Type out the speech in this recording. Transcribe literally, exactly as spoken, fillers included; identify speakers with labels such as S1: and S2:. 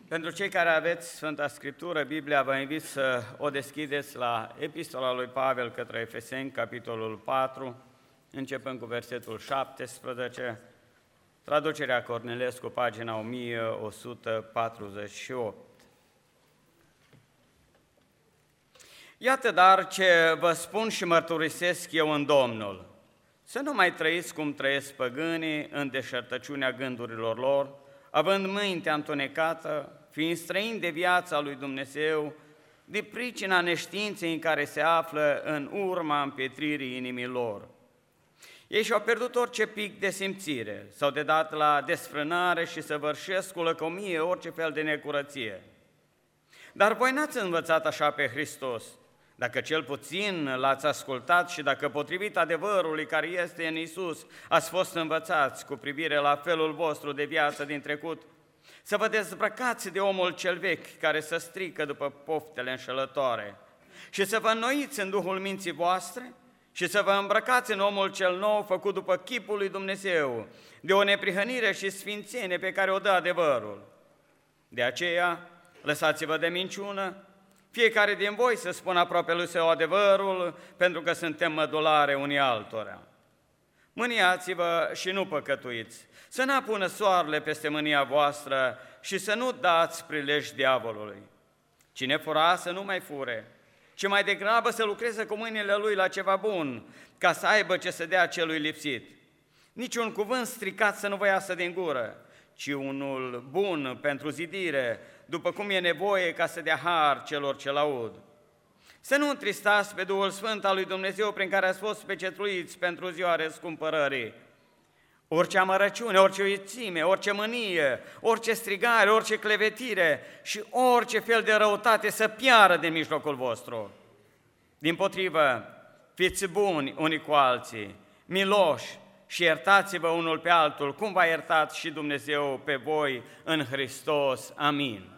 S1: Pentru cei care aveți Sfânta Scriptură, Biblia, vă invit să o deschideți la Epistola lui Pavel către Efeseni, capitolul patru, începând cu versetul șaptesprezece, traducerea Cornilescu, pagina o mie o sută patruzeci și opt. Iată dar ce vă spun și mărturisesc eu în Domnul, să nu mai trăiți cum trăiesc păgânii în deșertăciunea gândurilor lor, având mintea întunecată, fiind străini de viața lui Dumnezeu, de pricina neștiinței în care se află în urma împietririi inimii lor. Ei și-au pierdut orice pic de simțire, s-au dedat la desfrânare și săvârșesc cu lăcomie orice fel de necurăție. Dar voi n-ați învățat așa pe Hristos, dacă cel puțin l-ați ascultat și dacă potrivit adevărului care este în Iisus ați fost învățați cu privire la felul vostru de viață din trecut, să vă dezbrăcați de omul cel vechi care se strică după poftele înșelătoare și să vă înnoiți în Duhul minții voastre și să vă îmbrăcați în omul cel nou făcut după chipul lui Dumnezeu, de o neprihănire și sfințenie pe care o dă adevărul. De aceea, lăsați-vă de minciună, fiecare din voi să spună aproape lui său adevărul, pentru că suntem mădulare unii altora. Mâniați-vă și nu păcătuiți, să n-apună soarele peste mânia voastră și să nu dați prilej diavolului. Cine fura să nu mai fure, ci mai degrabă să lucreze cu mâinile lui la ceva bun, ca să aibă ce să dea celui lipsit. Nici un cuvânt stricat să nu vă iasă din gură, ci unul bun pentru zidire, după cum e nevoie ca să dea har celor ce l-aud. Să nu întristați pe Duhul Sfânt al lui Dumnezeu prin care ați fost pecetluiți pentru ziua răscumpărării. Orice amărăciune, orice uitime, orice mânie, orice strigare, orice clevetire și orice fel de răutate să piară din mijlocul vostru. Dimpotrivă, fiți buni unii cu alții, miloși și iertați-vă unul pe altul, cum v-a iertat și Dumnezeu pe voi în Hristos. Amin.